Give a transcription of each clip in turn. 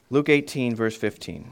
Luke 18, verse 15.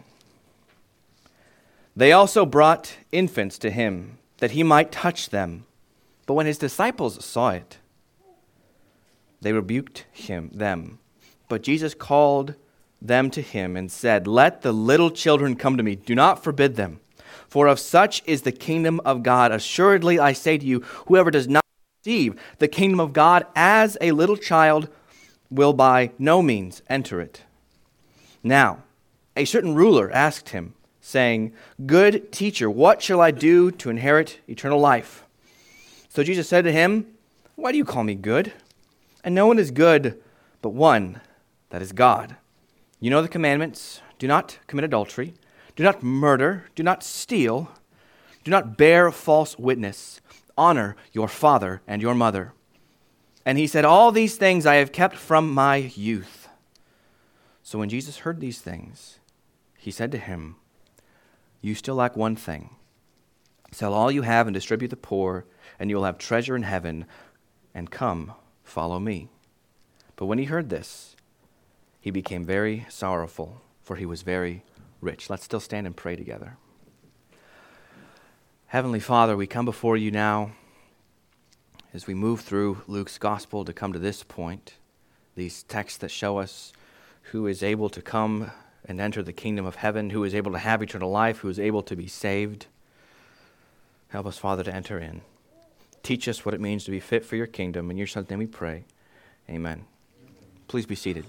They also brought infants to him, that he might touch them. But when his disciples saw it, they rebuked them. But Jesus called them to him and said, "Let the little children come to me. Do not forbid them. For of such is the kingdom of God. Assuredly, I say to you, whoever does not receive the kingdom of God as a little child will by no means enter it." Now, a certain ruler asked him, saying, "Good teacher, what shall I do to inherit eternal life?" So Jesus said to him, "Why do you call me good? And no one is good but one, that is God. You know the commandments: do not commit adultery, do not murder, do not steal, do not bear false witness, honor your father and your mother." And he said, "All these things I have kept from my youth." So when Jesus heard these things, he said to him, "You still lack one thing. Sell all you have and distribute the poor, and you will have treasure in heaven, and come, follow me." But when he heard this, he became very sorrowful, for he was very rich. Let's still stand and pray together. Heavenly Father, we come before you now as we move through Luke's gospel to come to this point, these texts that show us who is able to come and enter the kingdom of heaven, who is able to have eternal life, who is able to be saved. Help us, Father, to enter in. Teach us what it means to be fit for your kingdom. In your Son's name we pray. Amen. Please be seated.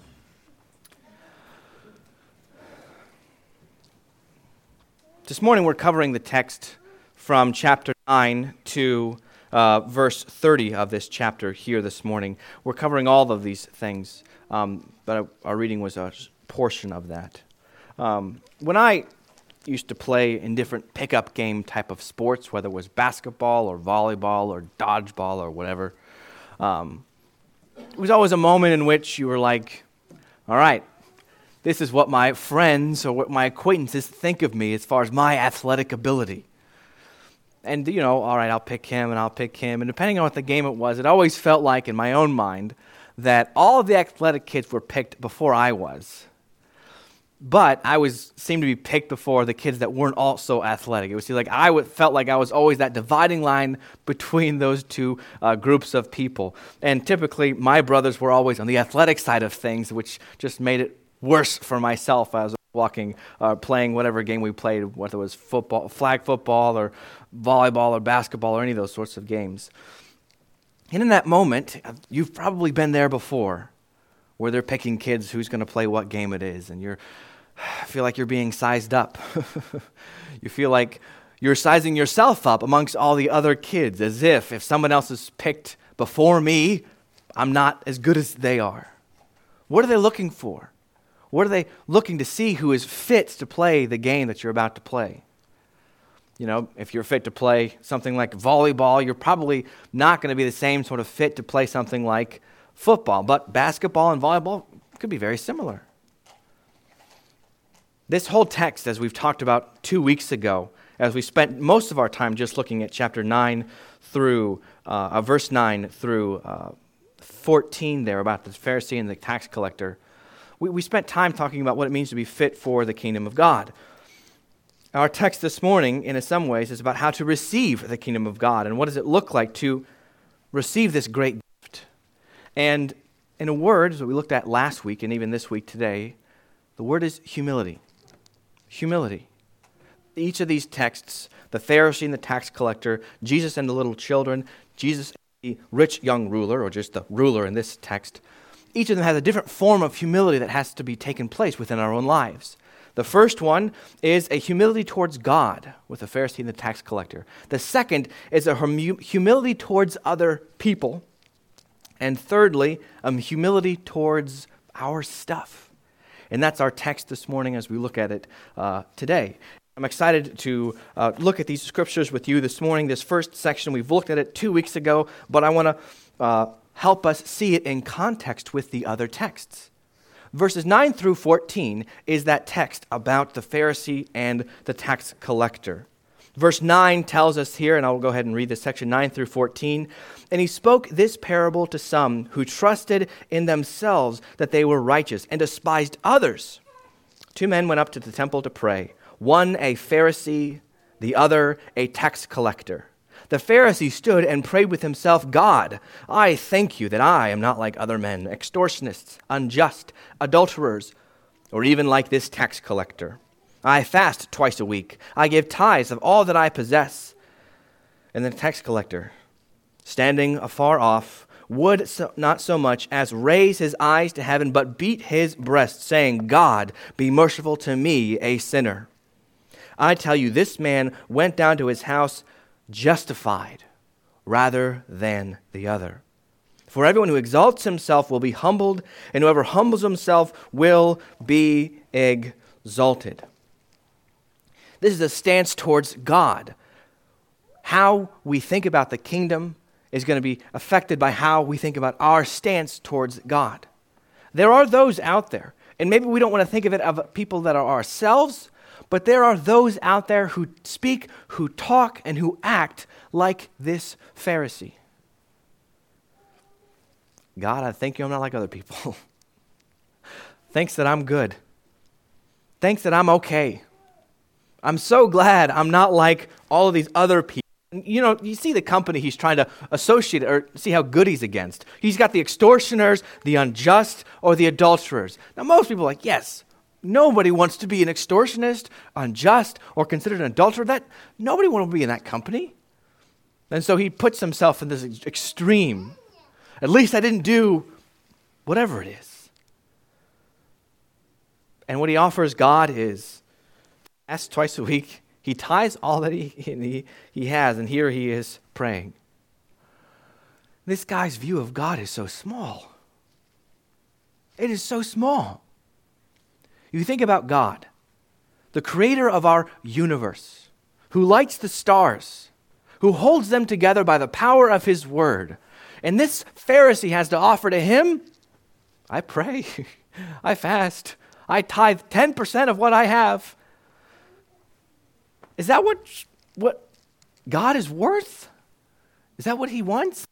This morning we're covering the text from chapter 9 to verse 30 of this chapter here this morning. We're covering all of these things, but our reading was a portion of that. When I used to play in different pickup game type of sports, whether it was basketball or volleyball or dodgeball or whatever, it was always a moment in which you were like, all right, this is what my friends or what my acquaintances think of me as far as my athletic ability. And, all right, I'll pick him and I'll pick him. And depending on what the game it was, it always felt like in my own mind that all of the athletic kids were picked before I was. But I seemed to be picked before the kids that weren't also athletic. It was like felt like I was always that dividing line between those two groups of people. And typically, my brothers were always on the athletic side of things, which just made it worse for myself as I was playing whatever game we played, whether it was football, flag football, or volleyball, or basketball, or any of those sorts of games. And in that moment, you've probably been there before, where they're picking kids who's going to play what game it is, and you feel like you're being sized up. You feel like you're sizing yourself up amongst all the other kids, as if someone else is picked before me, I'm not as good as they are. What are they looking for? What are they looking to see who is fit to play the game that you're about to play? If you're fit to play something like volleyball, you're probably not going to be the same sort of fit to play something like football, but basketball and volleyball could be very similar. This whole text, as we've talked about 2 weeks ago, as we spent most of our time just looking at chapter 9 through, verse 9 through 14 there about the Pharisee and the tax collector, we spent time talking about what it means to be fit for the kingdom of God. Our text this morning, in some ways, is about how to receive the kingdom of God, and what does it look like to receive this great gift. And in a word, as we looked at last week and even this week today, the word is humility. Humility. Each of these texts, the Pharisee and the tax collector, Jesus and the little children, Jesus and the rich young ruler, or just the ruler in this text, each of them has a different form of humility that has to be taken place within our own lives. The first one is a humility towards God with the Pharisee and the tax collector. The second is a humility towards other people. And thirdly, humility towards our stuff. And that's our text this morning as we look at it today. I'm excited to look at these scriptures with you this morning. This first section, we've looked at it 2 weeks ago, but I want to help us see it in context with the other texts. Verses 9 through 14 is that text about the Pharisee and the tax collector. Verse 9 tells us here, and I'll go ahead and read this section 9 through 14. And he spoke this parable to some who trusted in themselves that they were righteous and despised others 2 men went up to the temple to pray, one a Pharisee, the other a tax collector. The Pharisee stood and prayed with himself, God, I thank you that I am not like other men, extortionists, unjust, adulterers, or even like this tax collector. I fast twice a week. I give tithes of all that I possess. And the tax collector, standing afar off, would not so much as raise his eyes to heaven, but beat his breast, saying, God, be merciful to me, a sinner. I tell you, this man went down to his house justified rather than the other. For everyone who exalts himself will be humbled, and whoever humbles himself will be exalted. This is a stance towards God. How we think about the kingdom is going to be affected by how we think about our stance towards God. There are those out there, and maybe we don't want to think of it of people that are ourselves, but there are those out there who speak, who talk, and who act like this Pharisee. God, I thank you I'm not like other people. Thanks that I'm good. Thanks that I'm okay. I'm so glad I'm not like all of these other people. You know, you see the company he's trying to associate or see how good he's against. He's got the extortioners, the unjust, or the adulterers. Now, most people are like, yes, nobody wants to be an extortionist, unjust, or considered an adulterer. Nobody wants to be in that company. And so he puts himself in this extreme. At least I didn't do whatever it is. And what he offers God is fast twice a week. He tithes all that he has, and here he is praying. This guy's view of God is so small. It is so small. You think about God, the creator of our universe, who lights the stars, who holds them together by the power of his word. And this Pharisee has to offer to him, I pray, I fast, I tithe 10% of what I have. Is that what God is worth? Is that what he wants?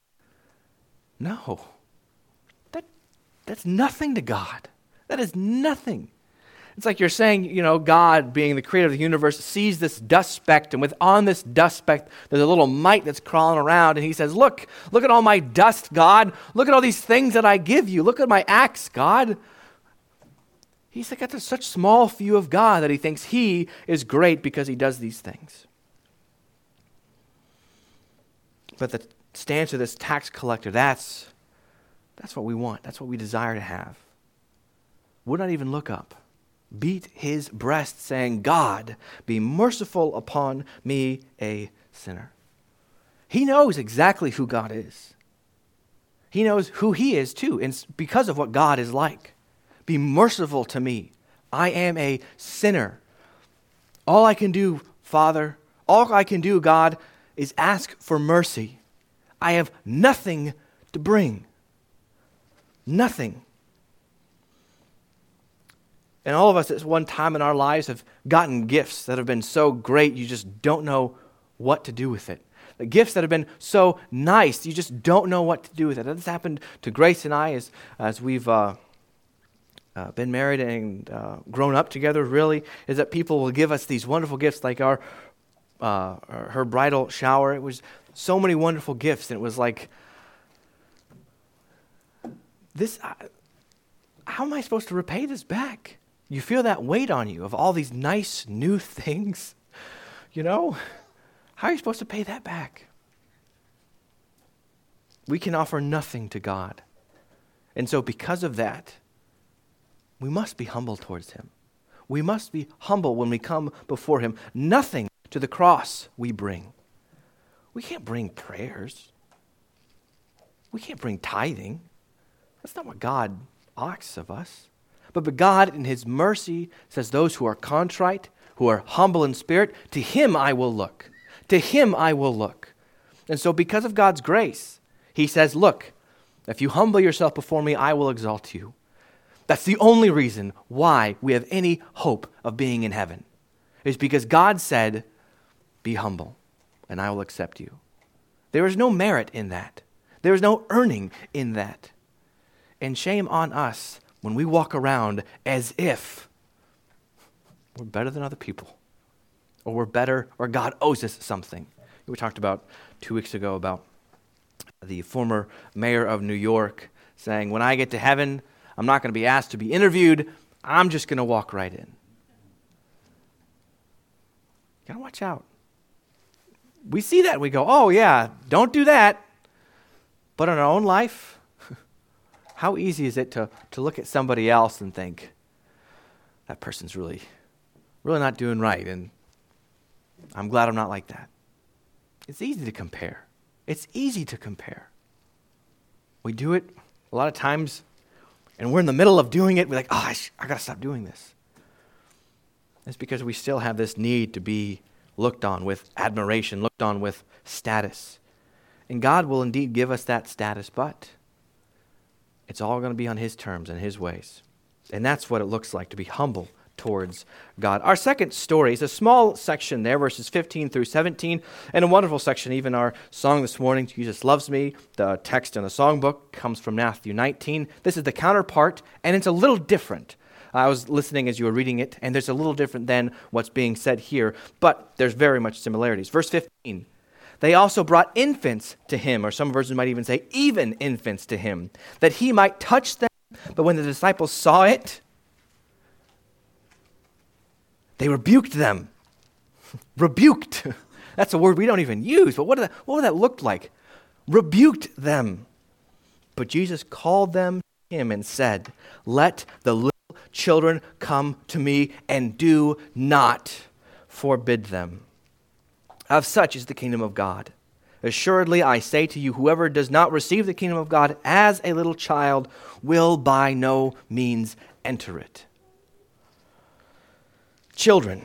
No. That's nothing to God. That is nothing. It's like you're saying, you know, God, being the creator of the universe, sees this dust speck, and on this dust speck, there's a little mite that's crawling around, and he says, look at all my dust, God. Look at all these things that I give you. Look at my acts, God. He's got such small view of God that he thinks he is great because he does these things. But the stance of this tax collector, that's what we want. That's what we desire to have. Would not even look up. Beat his breast, saying, God, be merciful upon me, a sinner. He knows exactly who God is. He knows who he is too, and because of what God is like. Be merciful to me. I am a sinner. All I can do, Father, all I can do, God, is ask for mercy. I have nothing to bring. Nothing. And all of us at one time in our lives have gotten gifts that have been so great you just don't know what to do with it. The gifts that have been so nice, you just don't know what to do with it. This happened to Grace and I as we've been married and grown up together, really, is that people will give us these wonderful gifts like her bridal shower. It was so many wonderful gifts, and it was like, how am I supposed to repay this back? You feel that weight on you of all these nice new things, you know? How are you supposed to pay that back? We can offer nothing to God. And so because of that, we must be humble towards him. We must be humble when we come before him. Nothing to the cross we bring. We can't bring prayers. We can't bring tithing. That's not what God asks of us. But God, in his mercy, says those who are contrite, who are humble in spirit, to him I will look. To him I will look. And so because of God's grace, he says, look, if you humble yourself before me, I will exalt you. That's the only reason why we have any hope of being in heaven. It's because God said, be humble, and I will accept you. There is no merit in that. There is no earning in that. And shame on us when we walk around as if we're better than other people. Or we're better, or God owes us something. We talked about 2 weeks ago about the former mayor of New York saying, when I get to heaven, I'm not going to be asked to be interviewed. I'm just going to walk right in. You got to watch out. We see that and we go, oh yeah, don't do that. But in our own life, how easy is it to look at somebody else and think, that person's really not doing right, and I'm glad I'm not like that. It's easy to compare. It's easy to compare. We do it a lot of times, and we're in the middle of doing it. We're like, I got to stop doing this. It's because we still have this need to be looked on with admiration, looked on with status. And God will indeed give us that status, but it's all going to be on His terms and His ways. And that's what it looks like to be humble towards God. Our second story is a small section there, verses 15 through 17, and a wonderful section. Even our song this morning, Jesus Loves Me, the text in the songbook comes from Matthew 19. This is the counterpart, and it's a little different. I was listening as you were reading it, and there's a little different than what's being said here, but there's very much similarities. Verse 15, they also brought infants to him, or some versions might even say even infants to him, that he might touch them. But when the disciples saw it, they rebuked them. Rebuked. That's a word we don't even use, but what would that look like? Rebuked them. But Jesus called them to him and said, let the little children come to me, and do not forbid them. Of such is the kingdom of God. Assuredly, I say to you, whoever does not receive the kingdom of God as a little child will by no means enter it. Children,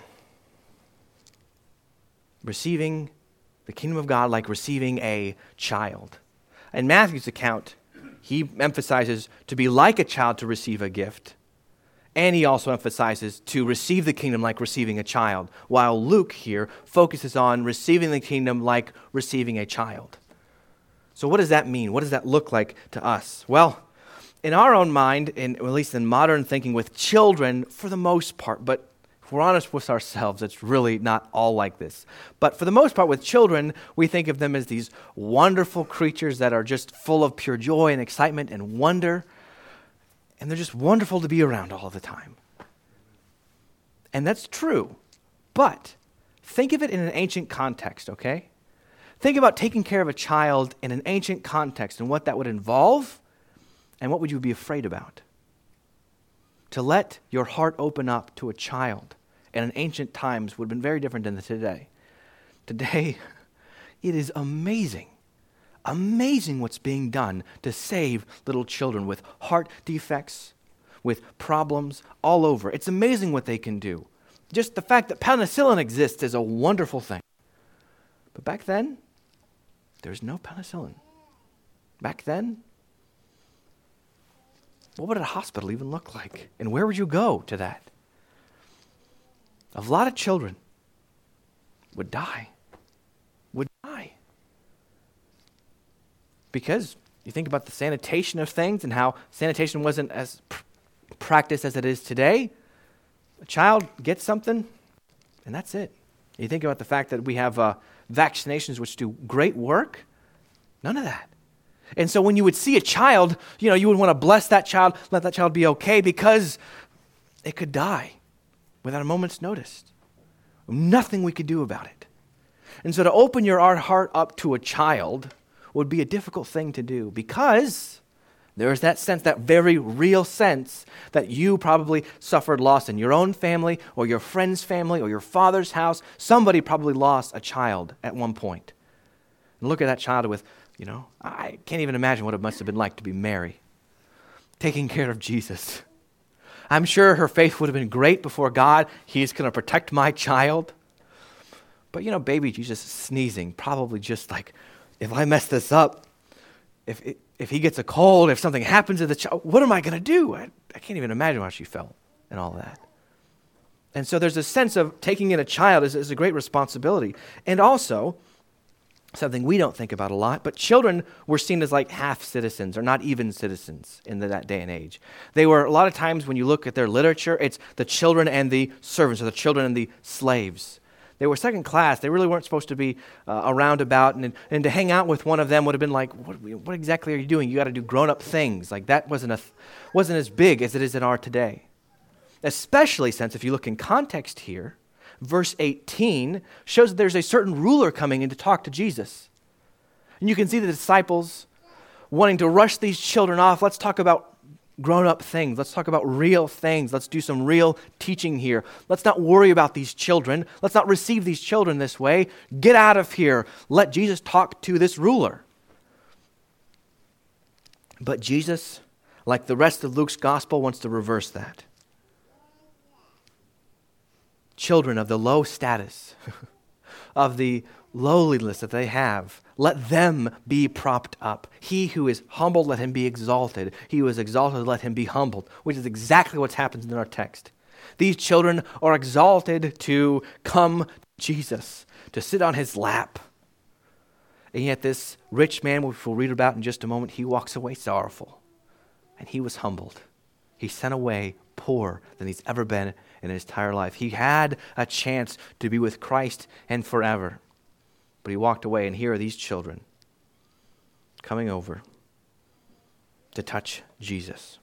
receiving the kingdom of God like receiving a child. In Matthew's account, he emphasizes to be like a child to receive a gift. And he also emphasizes to receive the kingdom like receiving a child, while Luke here focuses on receiving the kingdom like receiving a child. So what does that mean? What does that look like to us? Well, in our own mind, at least in modern thinking with children, for the most part, but if we're honest with ourselves, it's really not all like this. But for the most part with children, we think of them as these wonderful creatures that are just full of pure joy and excitement and wonder. And they're just wonderful to be around all the time. And that's true. But think of it in an ancient context, okay? Think about taking care of a child in an ancient context and what that would involve and what would you be afraid about. To let your heart open up to a child in ancient times would have been very different than today. Today, it is amazing what's being done to save little children with heart defects, with problems all over. It's amazing what they can do. Just the fact that penicillin exists is a wonderful thing. But back then, there's no penicillin. Back then, what would a hospital even look like? And where would you go to that? A lot of children would die. Because you think about the sanitation of things and how sanitation wasn't as practiced as it is today. A child gets something, and that's it. You think about the fact that we have vaccinations which do great work. None of that. And so when you would see a child, you would want to bless that child, let that child be okay, because it could die without a moment's notice. Nothing we could do about it. And so to open your heart up to a child would be a difficult thing to do, because there is that sense, that very real sense, that you probably suffered loss in your own family or your friend's family or your father's house. Somebody probably lost a child at one point. And look at that child with, I can't even imagine what it must have been like to be Mary, taking care of Jesus. I'm sure her faith would have been great before God. He's going to protect my child. But baby Jesus sneezing, probably just like, if I mess this up, if he gets a cold, if something happens to the child, what am I going to do? I can't even imagine how she felt and all that. And so there's a sense of taking in a child is a great responsibility. And also, something we don't think about a lot, but children were seen as like half citizens or not even citizens in that day and age. They were, a lot of times when you look at their literature, it's the children and the servants, or the children and the slaves. They were second class. They really weren't supposed to be around about, and to hang out with one of them would have been like, what exactly are you doing? You got to do grown-up things. Like that wasn't as big as it is in our today. Especially since if you look in context here, verse 18 shows that there's a certain ruler coming in to talk to Jesus. And you can see the disciples wanting to rush these children off. Let's talk about grown-up things. Let's talk about real things. Let's do some real teaching here. Let's not worry about these children. Let's not receive these children this way. Get out of here. Let Jesus talk to this ruler. But Jesus, like the rest of Luke's gospel, wants to reverse that. Children of the low status, of the lowliness that they have, let them be propped up. He who is humbled, let him be exalted. He who is exalted, let him be humbled, which is exactly what happens in our text. These children are exalted to come to Jesus, to sit on his lap. And yet this rich man, which we'll read about in just a moment, he walks away sorrowful. And he was humbled. He sent away poorer than he's ever been in his entire life. He had a chance to be with Christ and forever. But he walked away, and here are these children coming over to touch Jesus.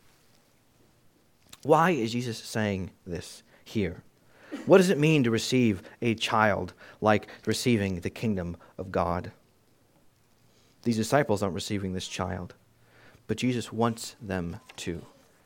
Why is Jesus saying this here? What does it mean to receive a child like receiving the kingdom of God? These disciples aren't receiving this child, but Jesus wants them to.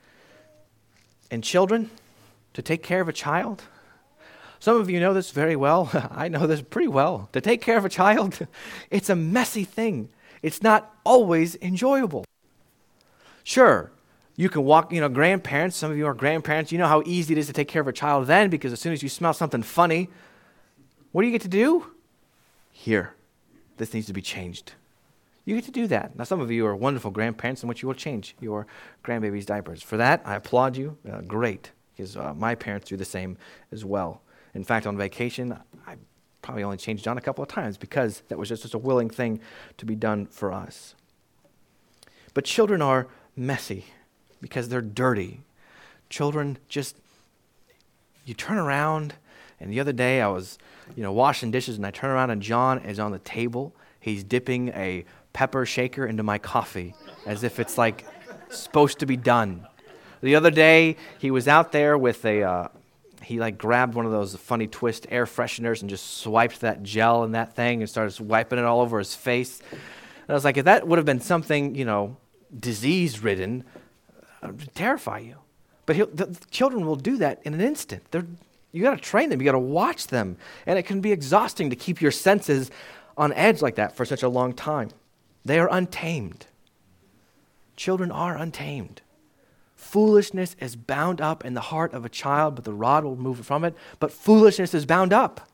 And children, to take care of a child, some of you know this very well. I know this pretty well. To take care of a child, it's a messy thing. It's not always enjoyable. Sure, you can walk, grandparents, some of you are grandparents, you know how easy it is to take care of a child then, because as soon as you smell something funny, what do you get to do? Here, this needs to be changed. You get to do that. Now, some of you are wonderful grandparents in which you will change your grandbaby's diapers. For that, I applaud you. Great, because my parents do the same as well. In fact, on vacation, I probably only changed John a couple of times because that was just a willing thing to be done for us. But children are messy because they're dirty. Children just, you turn around, and the other day I was, washing dishes, and I turn around and John is on the table. He's dipping a pepper shaker into my coffee as if it's like supposed to be done. The other day, he was out there with he grabbed one of those funny twist air fresheners and just swiped that gel in that thing and started wiping it all over his face. And I was like, if that would have been something, disease-ridden, it would terrify you. But the children will do that in an instant. You got to train them. You got to watch them. And it can be exhausting to keep your senses on edge like that for such a long time. They are untamed. Children are untamed. Foolishness is bound up in the heart of a child, but the rod will remove it from it. But foolishness is bound up.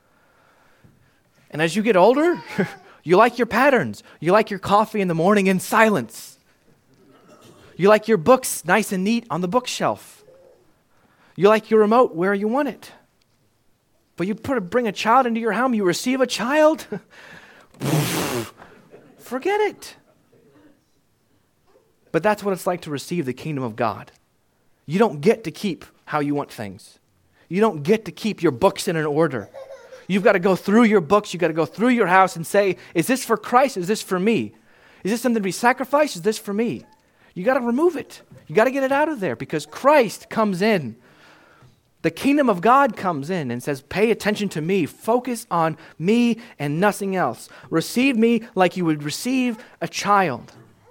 And as you get older, you like your patterns. You like your coffee in the morning in silence. You like your books nice and neat on the bookshelf. You like your remote where you want it. But you bring a child into your home, you receive a child, forget it. But that's what it's like to receive the kingdom of God. You don't get to keep how you want things. You don't get to keep your books in an order. You've got to go through your books. You've got to go through your house and say, is this for Christ? Is this for me? Is this something to be sacrificed? Is this for me? You got to remove it. You got to get it out of there because Christ comes in. The kingdom of God comes in and says, pay attention to me. Focus on me and nothing else. Receive me like you would receive a child.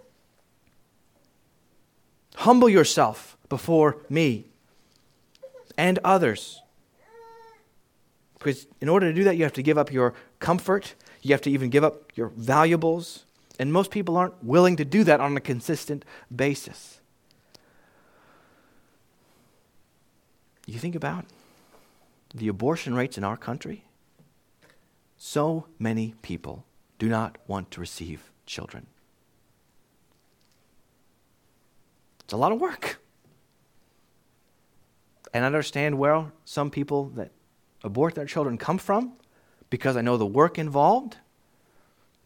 Humble yourself before me and others. Because in order to do that, you have to give up your comfort. You have to even give up your valuables. And most people aren't willing to do that on a consistent basis. You think about the abortion rates in our country. So many people do not want to receive children. It's a lot of work. And I understand where some people that abort their children come from because I know the work involved.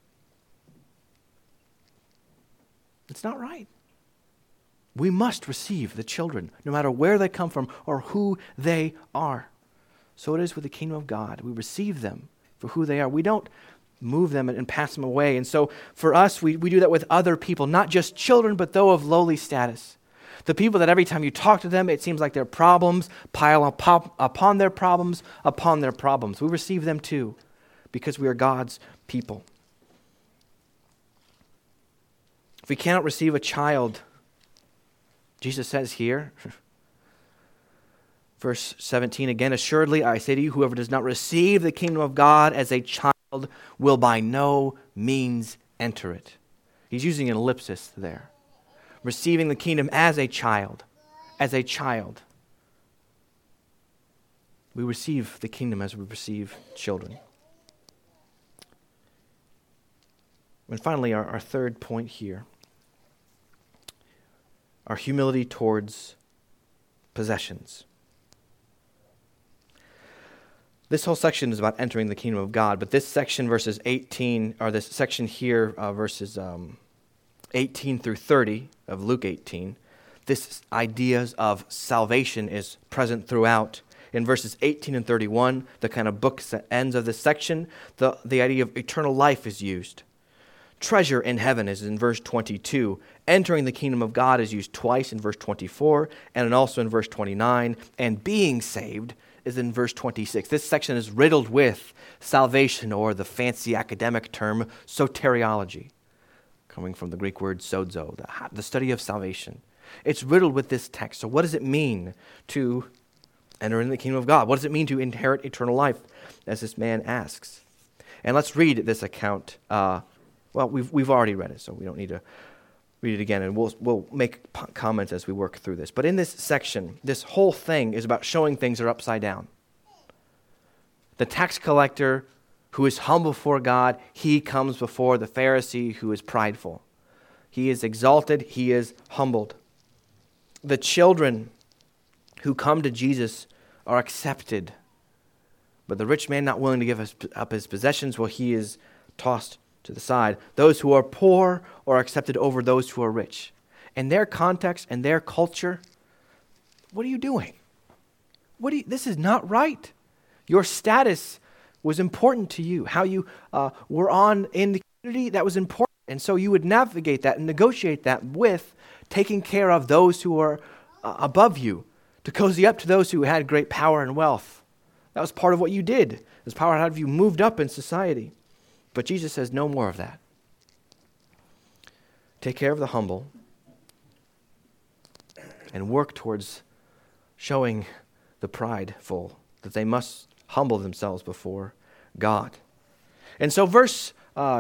It's not right. We must receive the children, no matter where they come from or who they are. So it is with the kingdom of God. We receive them for who they are. We don't move them and pass them away. And so for us, we do that with other people, not just children, but though of lowly status. The people that every time you talk to them, it seems like their problems pile upon their problems, upon their problems. We receive them too, because we are God's people. If we cannot receive a child, Jesus says here, verse 17 again, assuredly I say to you, whoever does not receive the kingdom of God as a child will by no means enter it. He's using an ellipsis there. Receiving the kingdom as a child. As a child. We receive the kingdom as we receive children. And finally, our third point here. Our humility towards possessions. This whole section is about entering the kingdom of God, but this section, verses 18, or this section here, verses 18 through 30 of Luke 18, this ideas of salvation is present throughout. In verses 18 and 31, the kind of book ends of this section, the idea of eternal life is used. Treasure in heaven is in verse 22. Entering the kingdom of God is used twice in verse 24, and also in verse 29, and being saved is in verse 26. This section is riddled with salvation, or the fancy academic term, soteriology, coming from the Greek word sozo, the study of salvation. It's riddled with this text. So what does it mean to enter into the kingdom of God? What does it mean to inherit eternal life, as this man asks? And let's read this account. We've already read it, so we don't need to read it again, and we'll make comments as we work through this. But in this section, this whole thing is about showing things are upside down. The tax collector who is humble before God, he comes before the Pharisee who is prideful. He is exalted, he is humbled. The children who come to Jesus are accepted, but the rich man not willing to give up his possessions, well, he is tossed to the side. Those who are poor are accepted over those who are rich. In their context and their culture, what are you doing? This is not right. Your status was important to you. How you were on in the community, that was important. And so you would navigate that and negotiate that with taking care of those who are above you, to cozy up to those who had great power and wealth. That was part of what you did. This power had you moved up in society. But Jesus says no more of that. Take care of the humble and work towards showing the prideful that they must humble themselves before God. And so verse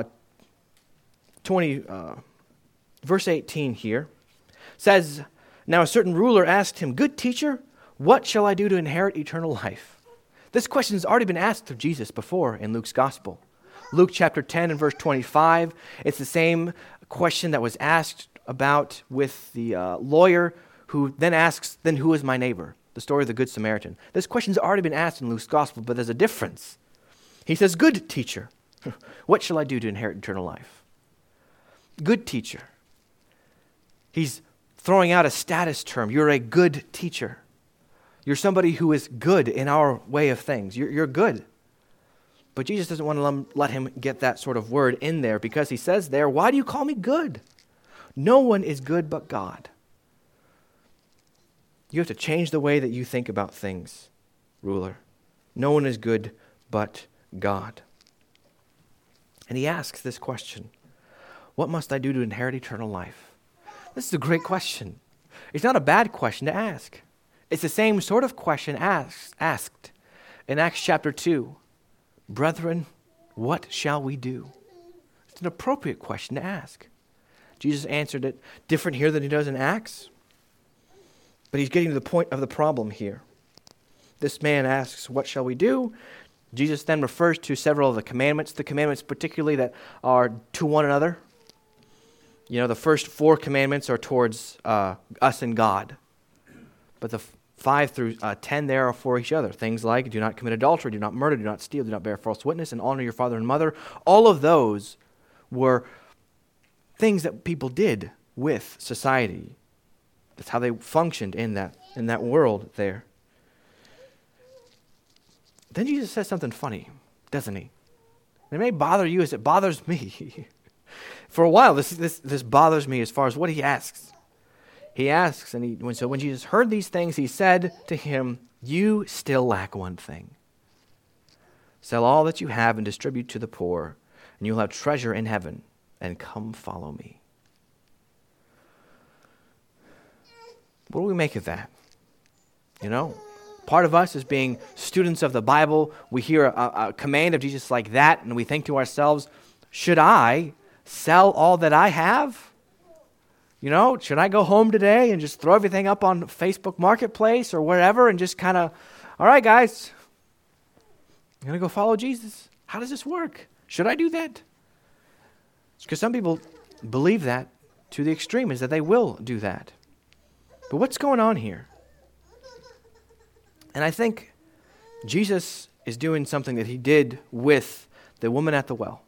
18 here says, now a certain ruler asked him, good teacher, what shall I do to inherit eternal life? This question has already been asked of Jesus before in Luke's gospel. Luke chapter 10 and verse 25, it's the same question that was asked about with the lawyer who then asks, then who is my neighbor? The story of the Good Samaritan. This question's already been asked in Luke's gospel, but there's a difference. He says, good teacher, what shall I do to inherit eternal life? Good teacher. He's throwing out a status term. You're a good teacher. You're somebody who is good in our way of things. You're good. But Jesus doesn't want to let him get that sort of word in there, because he says there, why do you call me good? No one is good but God. You have to change the way that you think about things, ruler. No one is good but God. And he asks this question, what must I do to inherit eternal life? This is a great question. It's not a bad question to ask. It's the same sort of question asked in Acts chapter 2. Brethren, what shall we do? It's an appropriate question to ask. Jesus answered it different here than he does in Acts. But he's getting to the point of the problem here. This man asks, what shall we do? Jesus then refers to several of the commandments particularly that are to one another. You know, the first 4 commandments are towards us and God. But the 5 through 10 there are for each other. Things like, do not commit adultery, do not murder, do not steal, do not bear false witness, and honor your father and mother. All of those were things that people did with society. That's how they functioned in that world there. Then Jesus says something funny, doesn't he? It may bother you as it bothers me. For a while, this bothers me as far as what he asks. He asks, so when Jesus heard these things, he said to him, "You still lack one thing. Sell all that you have and distribute to the poor, and you'll have treasure in heaven, and come follow me." What do we make of that? Part of us is being students of the Bible. We hear a command of Jesus like that, and we think to ourselves, should I sell all that I have? Should I go home today and just throw everything up on Facebook Marketplace or wherever and just kind of, all right, guys, I'm going to go follow Jesus. How does this work? Should I do that? Because some people believe that to the extreme, is that they will do that. But what's going on here? And I think Jesus is doing something that he did with the woman at the well.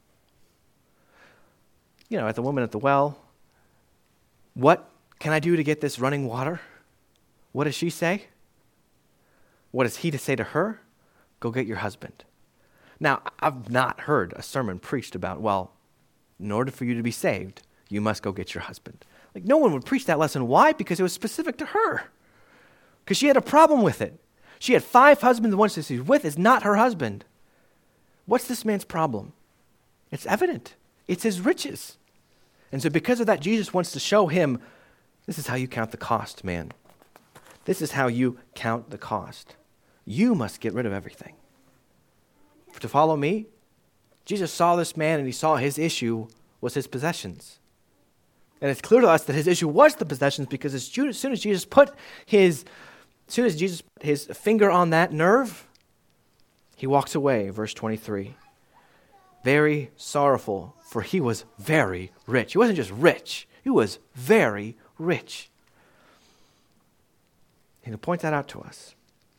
At the woman at the well, what can I do to get this running water? What does she say? What is he to say to her? Go get your husband. Now, I've not heard a sermon preached about, well, in order for you to be saved, you must go get your husband. No one would preach that lesson. Why? Because it was specific to her. Because she had a problem with it. She had 5 husbands. The one she's with is not her husband. What's this man's problem? It's evident. It's his riches. And so because of that, Jesus wants to show him, this is how you count the cost, man. This is how you count the cost. You must get rid of everything. To follow me, Jesus saw this man and he saw his issue was his possessions. And it's clear to us that his issue was the possessions, because as soon as Jesus put his finger on that nerve, he walks away, verse 23. Very sorrowful, for he was very rich. He wasn't just rich, he was very rich. And he'll point that out to us.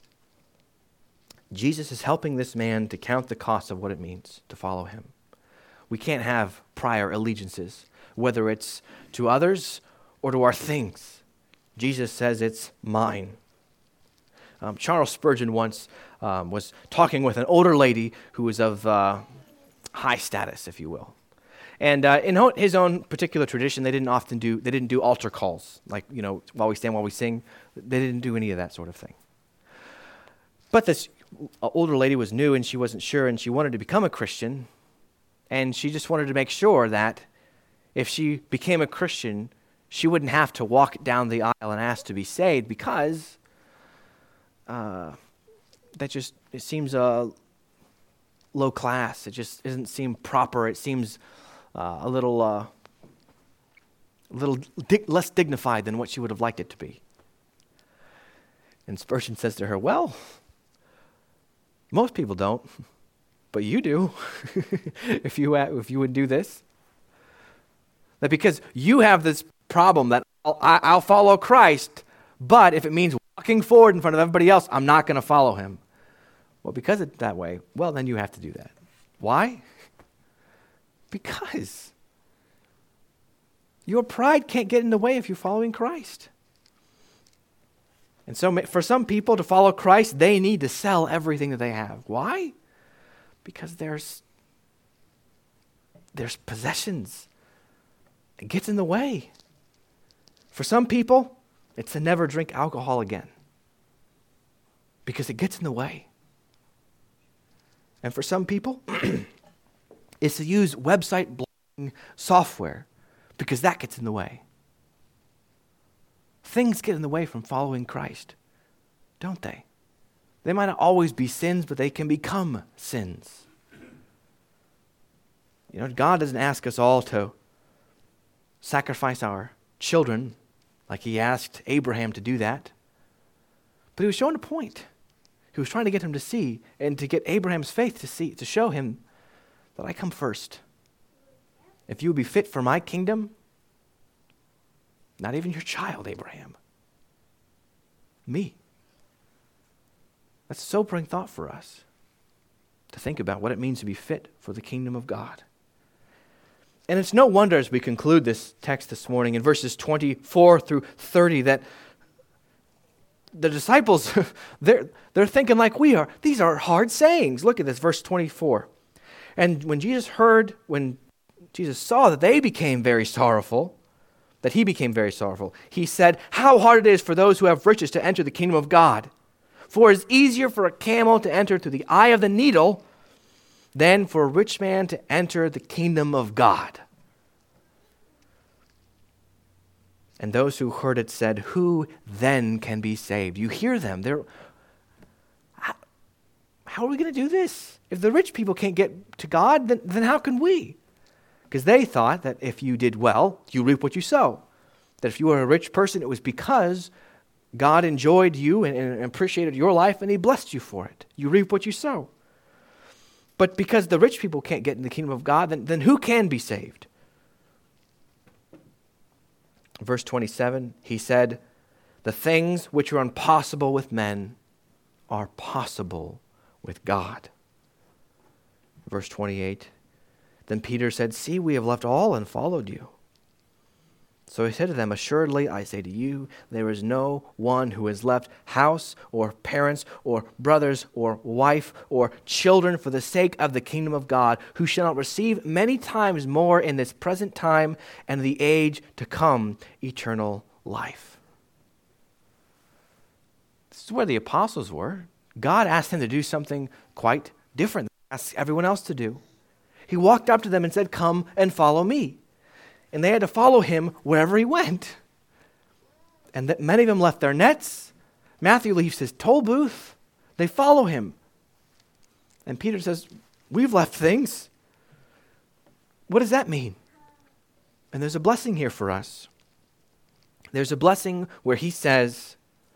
Jesus is helping this man to count the cost of what it means to follow him. We can't have prior allegiances, whether it's to others or to our things. Jesus says it's mine. Charles Spurgeon once was talking with an older lady who was of high status, if you will. And in his own particular tradition, they didn't do altar calls, like, while we stand, while we sing. They didn't do any of that sort of thing. But this older lady was new and she wasn't sure, and she wanted to become a Christian. And she just wanted to make sure that if she became a Christian, she wouldn't have to walk down the aisle and ask to be saved, because it seems low class. It just doesn't seem proper. It seems a little less dignified than what she would have liked it to be. And Spurgeon says to her, well, most people don't, but you do. if you would do this. That because you have this problem that I'll follow Christ, but if it means walking forward in front of everybody else, I'm not going to follow him. Well, because it's that way, well, then you have to do that. Why? Because your pride can't get in the way if you're following Christ. And so for some people to follow Christ, they need to sell everything that they have. Why? Because there's possessions. It gets in the way. For some people, it's to never drink alcohol again, because it gets in the way. And for some people, it's to use website blocking software, because that gets in the way. Things get in the way from following Christ, don't they? They might not always be sins, but they can become sins. God doesn't ask us all to sacrifice our children like he asked Abraham to do that. But he was showing a point. He was trying to get him to see, and to get Abraham's faith to show him that I come first. If you would be fit for my kingdom, not even your child, Abraham. Me. That's a sobering thought for us, to think about what it means to be fit for the kingdom of God. And it's no wonder as we conclude this text this morning in verses 24 through 30 that the disciples, they're thinking like we are. These are hard sayings. Look at this, verse 24. And when Jesus saw that they became very sorrowful, that he became very sorrowful, he said, "How hard it is for those who have riches to enter the kingdom of God. For it is easier for a camel to enter through the eye of the needle than for a rich man to enter the kingdom of God." And those who heard it said, "Who then can be saved?" You hear them. How are we going to do this? If the rich people can't get to God, then how can we? Because they thought that if you did well, you reap what you sow. That if you were a rich person, it was because God enjoyed you and appreciated your life and he blessed you for it. You reap what you sow. But because the rich people can't get in the kingdom of God, then who can be saved? Verse 27, he said, "The things which are impossible with men are possible with God." Verse 28, then Peter said, "See, we have left all and followed you." So he said to them, "Assuredly, I say to you, there is no one who has left house or parents or brothers or wife or children for the sake of the kingdom of God, who shall not receive many times more in this present time and the age to come eternal life." This is where the apostles were. God asked them to do something quite different than he asked everyone else to do. He walked up to them and said, "Come and follow me." And they had to follow him wherever he went. And that many of them left their nets. Matthew leaves his toll booth. They follow him. And Peter says, "We've left things." What does that mean? And there's a blessing here for us. There's a blessing where he says,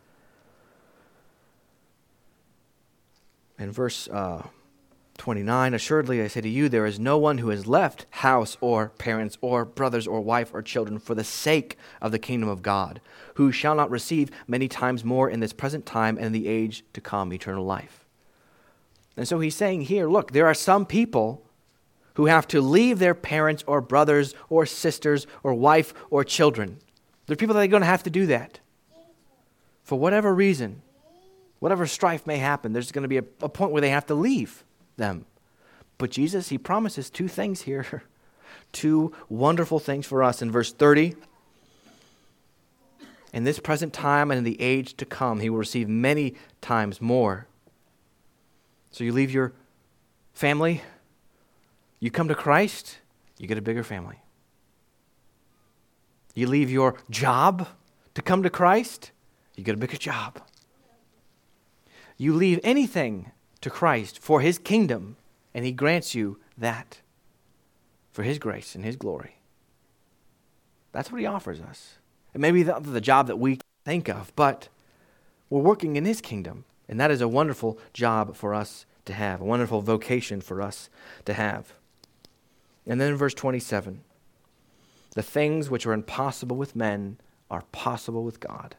in verse 29, "Assuredly, I say to you, there is no one who has left house or parents or brothers or wife or children for the sake of the kingdom of God, who shall not receive many times more in this present time and in the age to come eternal life." And so he's saying here, look, there are some people who have to leave their parents or brothers or sisters or wife or children. There are people that are going to have to do that. For whatever reason, whatever strife may happen, there's going to be a point where they have to leave them. But Jesus, he promises two things here. Two wonderful things for us. In verse 30, in this present time and in the age to come, he will receive many times more. So you leave your family, you come to Christ, you get a bigger family. You leave your job to come to Christ, you get a bigger job. You leave anything to Christ for his kingdom, and he grants you that for his grace and his glory. That's what he offers us. It may be the job that we think of, but we're working in his kingdom, and that is a wonderful job for us to have, a wonderful vocation for us to have. And then in verse 27, "The things which are impossible with men are possible with God."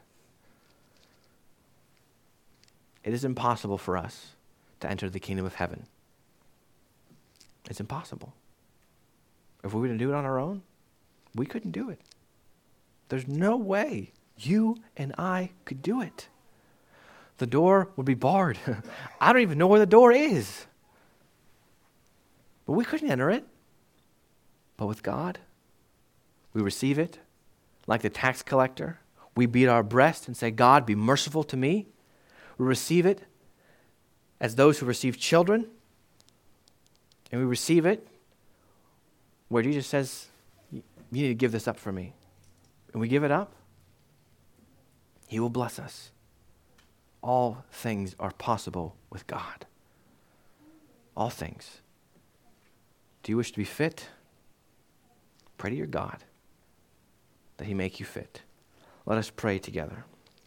It is impossible for us to enter the kingdom of heaven. It's impossible. If we were to do it on our own, we couldn't do it. There's no way you and I could do it. The door would be barred. I don't even know where the door is. But we couldn't enter it. But with God, we receive it like the tax collector. We beat our breast and say, "God, be merciful to me." We receive it as those who receive children. And we receive it where Jesus says, "You need to give this up for me." And we give it up. He will bless us. All things are possible with God. All things. Do you wish to be fit? Pray to your God that he make you fit. Let us pray together.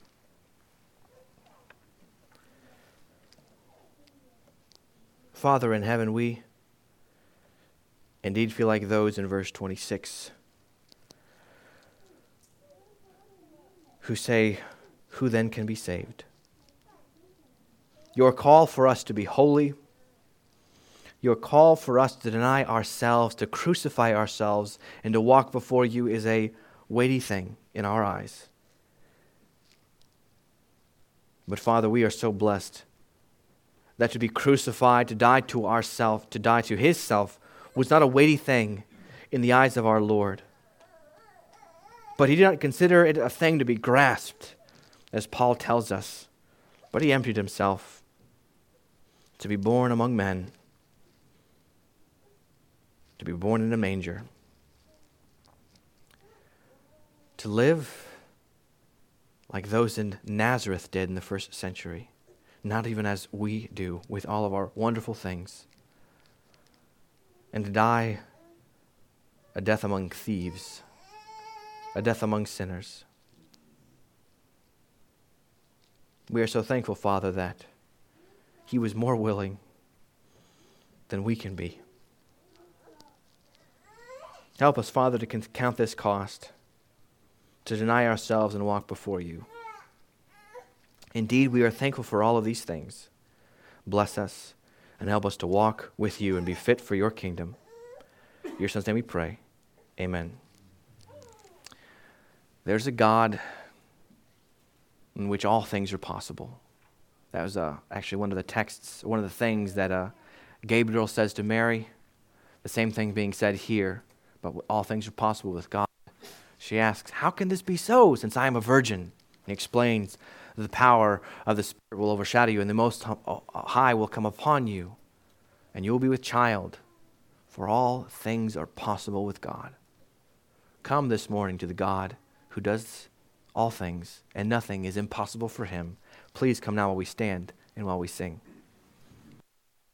Father in heaven, we indeed feel like those in verse 26 who say, "Who then can be saved?" Your call for us to be holy, Your call for us to deny ourselves, to crucify ourselves, and to walk before you is a weighty thing in our eyes. But Father, we are so blessed that to be crucified, to die to ourself, to die to his self, was not a weighty thing in the eyes of our Lord. But he did not consider it a thing to be grasped, as Paul tells us, but he emptied himself to be born among men, to be born in a manger, to live like those in Nazareth did in the first century, not even as we do with all of our wonderful things, and to die a death among thieves, a death among sinners. We are so thankful, Father, that he was more willing than we can be. Help us, Father, to count this cost, to deny ourselves and walk before you. Indeed, we are thankful for all of these things. Bless us and help us to walk with you and be fit for your kingdom. In your Son's name we pray. Amen. There's a God in which all things are possible. That was actually one of the texts, one of the things that Gabriel says to Mary. The same thing being said here, but all things are possible with God. She asks, how can this be so since I am a virgin? He explains the power of the Spirit will overshadow you and the Most High will come upon you and you will be with child, for all things are possible with God. Come this morning to the God who does all things and nothing is impossible for him. Please come now while we stand and while we sing.